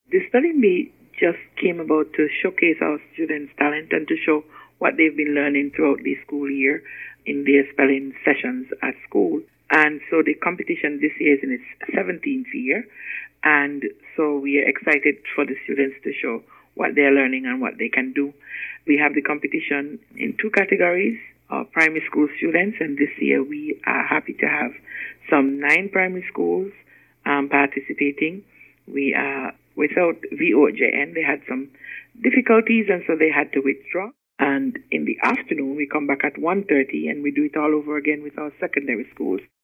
The spelling bee just came about to showcase our students' talent and to show what they've been learning throughout the school year in their spelling sessions at school. And so the competition this year is in its 17th year. And so we are excited for the students to show what they're learning and what they can do. We have the competition in two categories, primary school students, and this year we are happy to have some 9 primary schools participating. We are without VOJN. They had some difficulties, and so they had to withdraw. And in the afternoon, we come back at 1:30, and we do it all over again with our secondary schools.